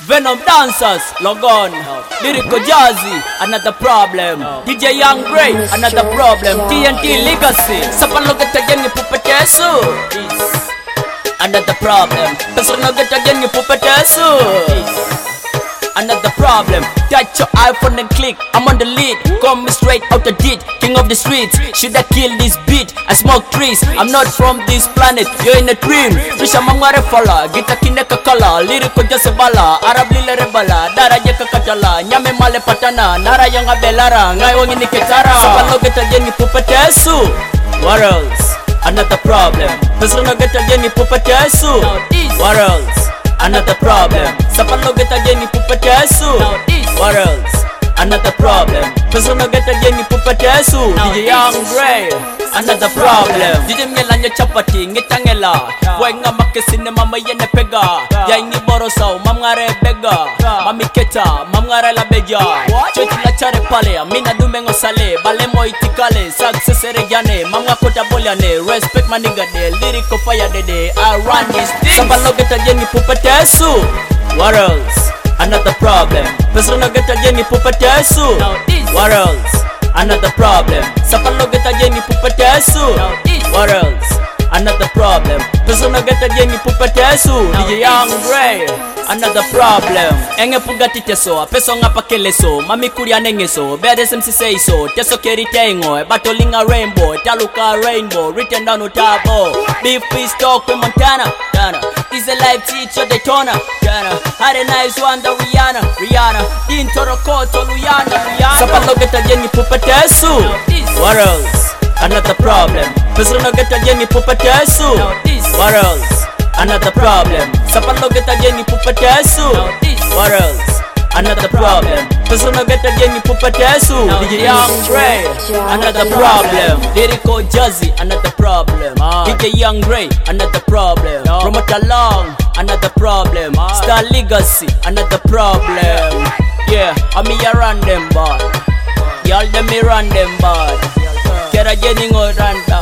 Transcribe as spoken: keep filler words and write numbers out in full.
Venom dancers, log on. Lyrical Jazzy, another problem. D J Young Grey, another problem. T N T Legacy, sapaloget again ni pupetesu. Another problem. Personoget again ni pupetesu. Another problem. Touch your iPhone and click. I'm on the lead. Come straight out the deed. King of the streets. Should I kill this beat? I smoke trees. I'm not from this planet. You're in a dream. Risha mamare fala. Gita kineka kala. Lyrical jase bala. Arab lile rebala. Dara jeka katala. Nyame male patana. Nara yang abelara. Ngay wangi ni ketara. Sapalo geta jeni pupetesu. What else? Another problem. Personal geta jeni pupetesu. What else? Another problem. Sapalo geta jeni pupetesu. What else? Another problem. Personal geta jeni pupetesu. D J Young Grey, another problem. D J Melanya chapati ngitangela. Wenga makesine mama yene pega. Ya ingi borosau mamngare bega. Mami keta mamngare la beja. Choti la chare pale amina dumengo sale. Bale mo itikale success erejane. Mamga kota bolyane. Respect my nigga de. Lyrical fire de. I run this thing. Sapalo geta jeni pupetesu. What else? Another problem. Personal geta jeni pupetesu. What else? Another problem. Sapalo geta jeni pupetesu. What else? Another problem. Personal geta jeni pupetesu. D J Young Grey, another problem. Enge pugati teso, peso nga pakeleso. Mami kuria nengeso, bede semsi say so. Teso keri tengo, batolinga rainbow. Taluka rainbow, written down on tabo. Beef fish talk with Montana, Dana. Is a live teacher Daytona, Dana. Had a nice one the Rihanna, Rihanna. Din Torokoto, Luyana, Rihanna. Sapalo geta jeni pupetesu. What else? Another problem. Personal geta jeni pupetesu. What else? Another problem. Sapalo geta jeni pupetesu. What else? Another problem. Personal geta jeni pupetesu. D J Young Grey, another problem. Lyrical Jazzy, another problem. D J Young Grey, another problem. Promoter Long, another problem. Star Legacy, another problem. Yeah, I'm here run them bad. Y'all them me run them bad. Kera jeni ngo run